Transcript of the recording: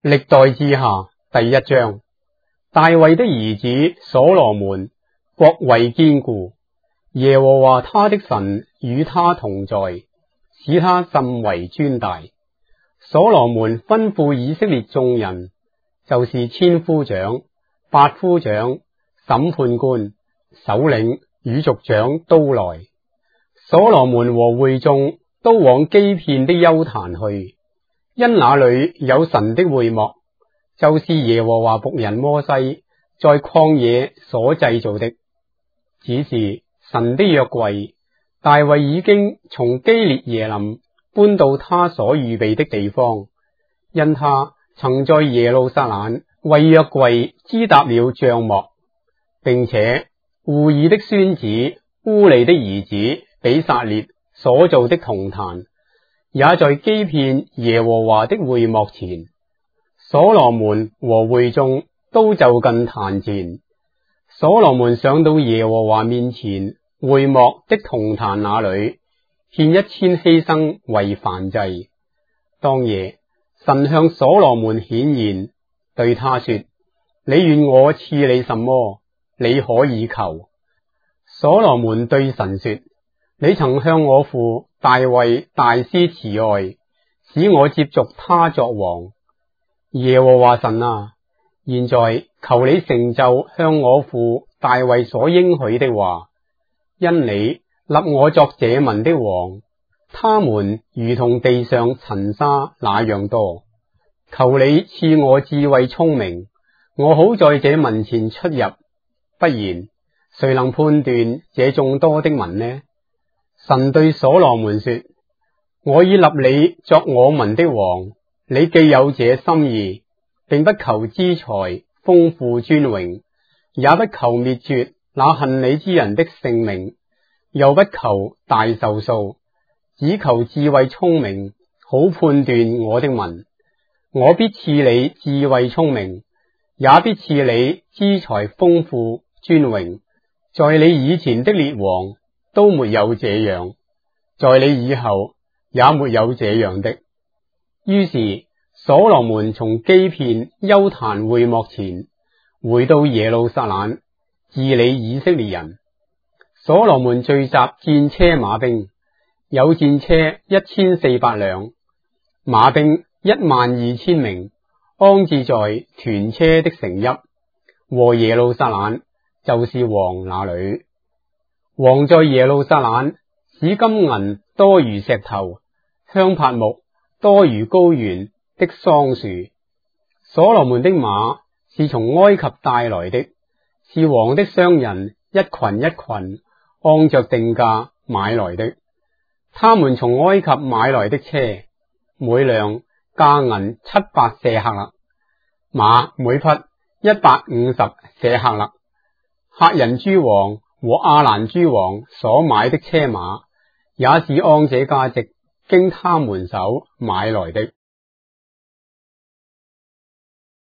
歷代志下第1章，大衛的兒子所羅門國位堅固，耶和華他的神與他同在，使他甚為尊大。所羅門吩咐以色列眾人，就是千夫長、百夫長、審判官、首領與族長都來。所羅門和會眾都往基遍的邱壇去，因那裏有神的會幕，就是耶和華僕人摩西在曠野所製造的。只是神的約櫃，大衛已經從基列耶琳搬到他所預備的地方，因他曾在耶路撒冷為約櫃支搭了帳幕，並且戶珥的孫子烏利的兒子比撒列所造的銅壇，也在基遍耶和華的會幕前。所羅門和會眾都就近壇前。所羅門上到耶和華面前會幕的銅壇那裏，獻1000犧牲為燔祭。當夜，神向所羅門顯現，對他說：你願我賜你什麼，你可以求。所羅門對神說：你曾向我父大衛大施慈愛，使我接續他作王。耶和華神啊，現在求你成就向我父大衛所應許的話，因你立我作這民的王，他們如同地上塵沙那樣多。求你賜我智慧聰明，我好在這民前出入，不然誰能判斷這眾多的民呢？神對所羅門說：我已立你作我民的王，你既有這心意，並不求資財豐富尊榮，也不求滅絕那恨你之人的性命，又不求大壽數，只求智慧聰明，好判斷我的民。我必賜你智慧聰明，也必賜你資財豐富尊榮，在你以前的列王都沒有這樣，在你以後也沒有這樣的。於是所羅門從基遍邱壇會幕前回到耶路撒冷，治理以色列人。所羅門聚集戰車馬兵，有戰車1400輛，馬兵12000名，安置在屯車的城邑和耶路撒冷，就是王那裏。王在耶路撒冷使金銀多如石頭，香柏木多如高原的桑樹。所羅門的馬是從埃及帶來的，是王的商人一群一群按着定價買來的。他們從埃及買來的車，每輛價銀700舍客勒，馬每匹150舍客勒。赫人諸王和亞蘭諸王所買的車馬，也是按這價值經他們手買來的。